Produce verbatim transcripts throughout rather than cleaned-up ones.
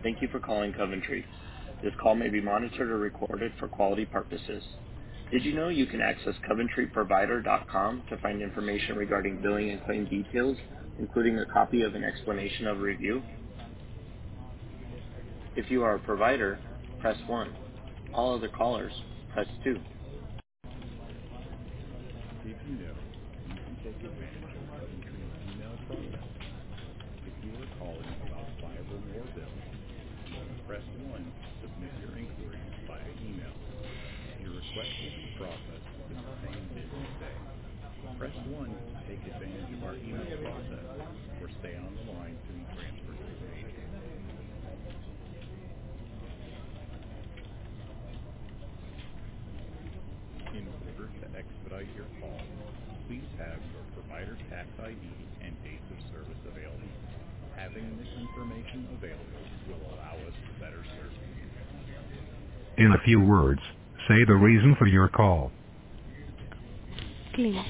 Thank you for calling Coventry. This call may be monitored or recorded for quality purposes. Did you know you can access coventry provider dot com to find information regarding billing and claim details, including a copy of an explanation of review? If you are a provider, press one. All other callers, press two. Did you know you can take advantage of Coventry's email process? If you are calling about five or more bills, press one to submit your inquiry via email. Your request will be processed within the same business day. Press one to take advantage of our email process, or stay on the line to be transferred to an agent. In order to expedite your call, please have your provider tax I D and dates of service available. Having this information available will allow us to better serve you. In a few words, say the reason for your call. Clean.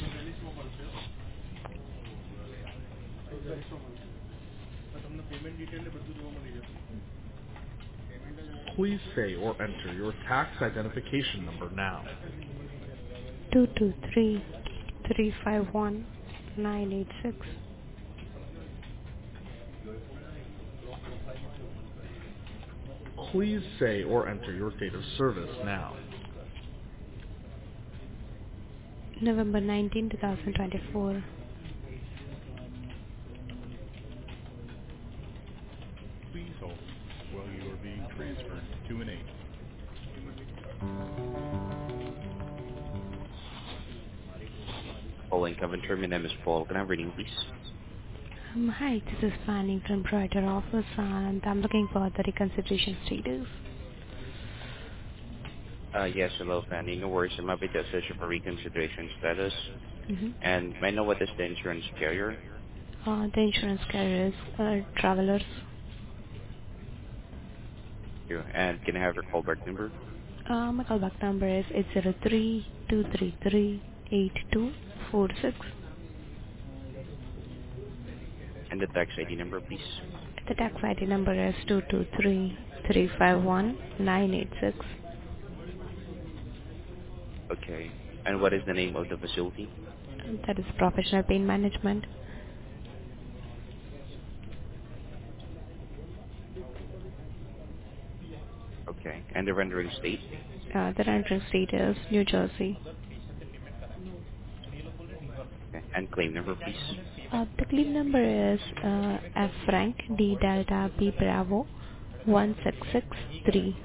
Please say or enter your tax identification number now. Two two three three five one nine eight six. Please say or enter your date of service now. November nineteenth, twenty twenty-four. Please hold while you are being transferred to an agent. Calling Coventry, my name is Paul. Can I have your name, please? Um, hi, this is Fanning from Brighter Office, and I'm looking for the reconsideration status. Uh, yes, hello, Fanny. No worries. I'm happy to assist you for reconsideration status. Mm-hmm. And may I know what is the insurance carrier? Uh, the insurance carriers, uh, travelers. You. And can I have your callback number Uh, my callback number is eight zero three two three three eight two four six. and the tax I D number, please? The tax I D number is two two three three five one nine eight six. Okay. And what is the name of the facility? That is professional pain management. Okay. And the rendering state? Uh, the rendering state is New Jersey. Okay. And claim number, please? Uh, the claim number is uh, F Frank D Delta B Bravo one six six three.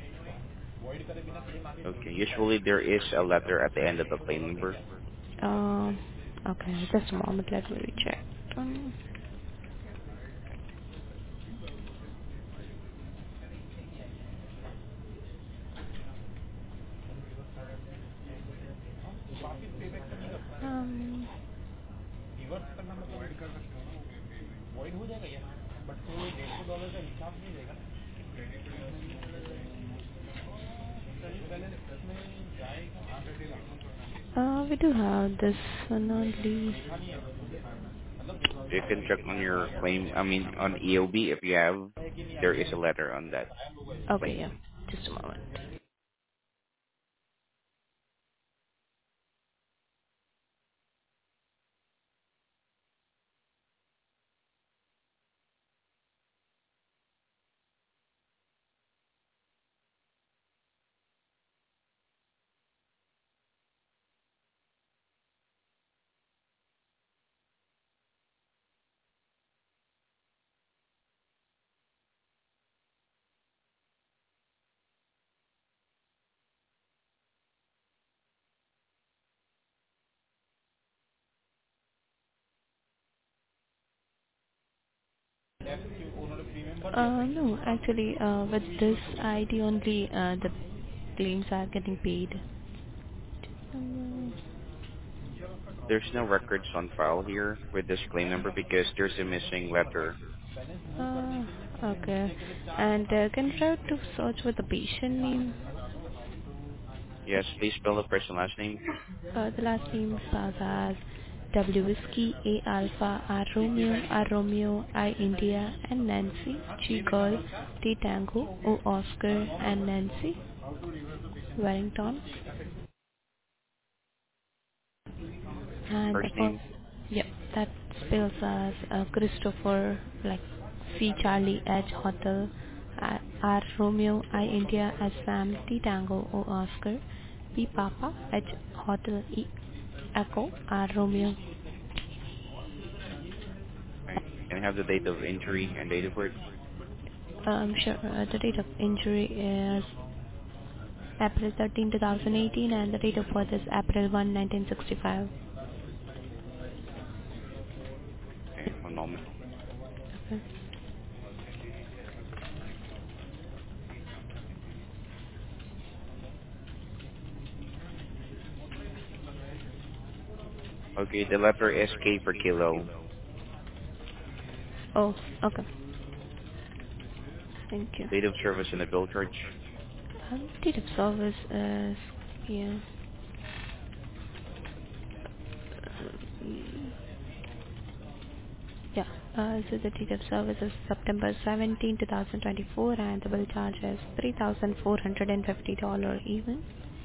Okay. Usually there is a letter at the end of the claim number. Um, okay, just a moment. Let me recheck. Um, um, uh, we do have this one only. You can check on your claim, I mean, on E O B if you have, there is a letter on that Okay, claim. yeah, just a moment. Uh, no, actually, uh, with this I D only, uh, the claims are getting paid. Um, There's no records on file here with this claim number because there's a missing letter. uh, okay. And uh, can you try to search with the patient name? Yes, please spell the first and last name. Uh, the last name starts as W Whiskey, A Alpha, R Romeo, R Romeo, I India, and Nancy, G Girl, T Tango, O Oscar, and Nancy, Wellington. And First the first, name? yep, that spells as uh, Christopher, like C Charlie, H Hotel, R, R Romeo, I India, S Sam, T Tango, O Oscar, P Papa, H Hotel, E Echo, R Romeo. Okay. Can I have the date of injury and date of birth? Um, sure, uh, the date of injury is April thirteenth, twenty eighteen, and the date of birth is April first, nineteen sixty-five. Okay, one moment. Okay. Okay, the letter is K for kilo. Oh, okay. Thank you. Date of service and the bill charge. Um, date of service is, yeah. Mm, Yeah, uh, so the date of service is September seventeenth, twenty twenty-four, and the bill charge is three thousand four hundred fifty dollars even.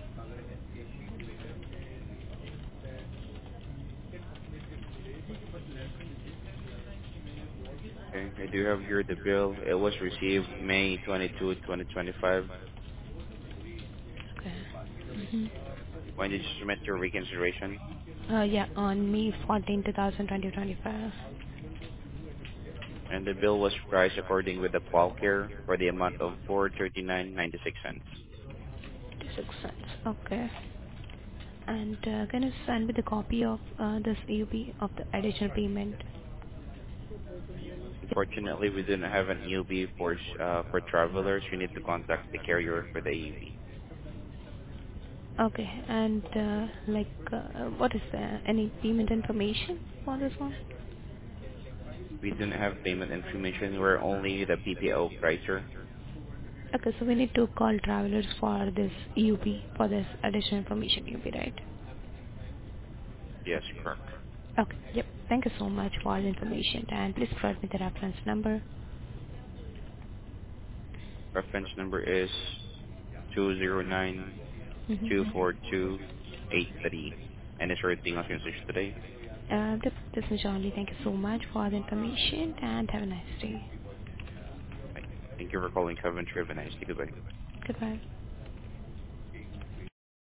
Okay, I do have here the bill. It was received May twenty-second, twenty twenty-five. Okay. Mm-hmm. When did you submit your reconsideration? Uh, yeah, on May fourteenth, twenty twenty-five. And the bill was priced according with the Qualcare for the amount of four hundred thirty-nine dollars and ninety-six cents. fifty-six cents. Okay. And uh, can you send me the copy of uh, this A U P of the additional payment? Unfortunately, we do not have an E U B for uh, for travelers. You need to contact the carrier for the E U B. Okay. And uh, like, uh, what is the any payment information for this one? We do not have payment information. We're only the P P O pricer. Okay, so we need to call travelers for this E U P, for this additional information E U P, right? Yes, correct. Okay. Yep. Thank you so much for all the information, and please provide me the reference number. Reference number is two zero nine two Mm-hmm. four two eight three. And is there anything else you can say today? Uh, this, this is Johnny. Thank you so much for the information, and have a nice day. Right. Thank you for calling Coventry. Have a nice day. Goodbye. Goodbye.